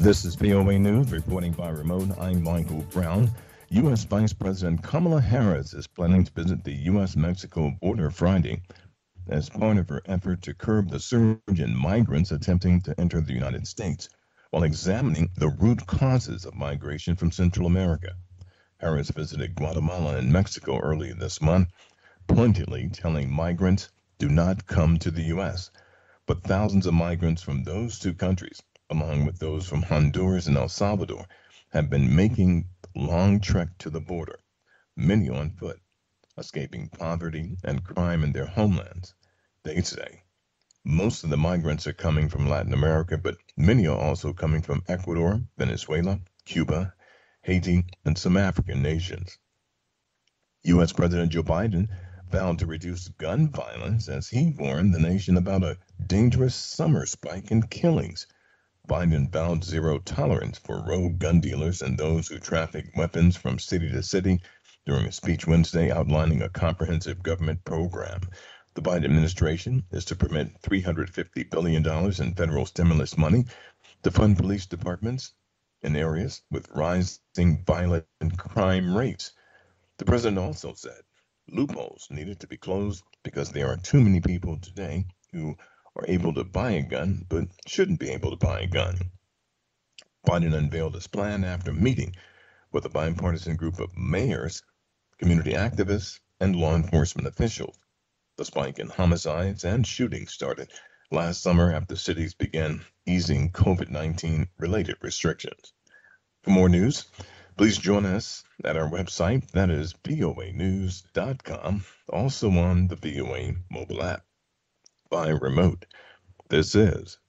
This is VOA News reporting by remote. I'm Michael Brown. U.S. Vice President Kamala Harris is planning to visit the U.S. Mexico border Friday as part of her effort to curb the surge in migrants attempting to enter the United States while examining the root causes of migration from Central America. Harris visited Guatemala and Mexico early this month, pointedly telling migrants, do not come to the U.S. But thousands of migrants from those two countries, along with those from Honduras and El Salvador, have been making long trek to the border, many on foot, escaping poverty and crime in their homelands. They say most of the migrants are coming from Latin America, but many are also coming from Ecuador, Venezuela, Cuba, Haiti, and some African nations. U.S. President Joe Biden vowed to reduce gun violence as he warned the nation about a dangerous summer spike in killings. Biden vowed zero tolerance for rogue gun dealers and those who traffic weapons from city to city during a speech Wednesday outlining a comprehensive government program. The Biden administration is to permit $350 billion in federal stimulus money to fund police departments in areas with rising violent crime rates. The president also said loopholes needed to be closed because there are too many people today who are able to buy a gun but shouldn't be able to buy a gun. Biden unveiled his plan after meeting with a bipartisan group of mayors, community activists, and law enforcement officials. The spike in homicides and shootings started last summer after cities began easing COVID-19 related restrictions. For more news, please join us at our website, that is voanews.com, also on the VOA mobile app. By remote, this is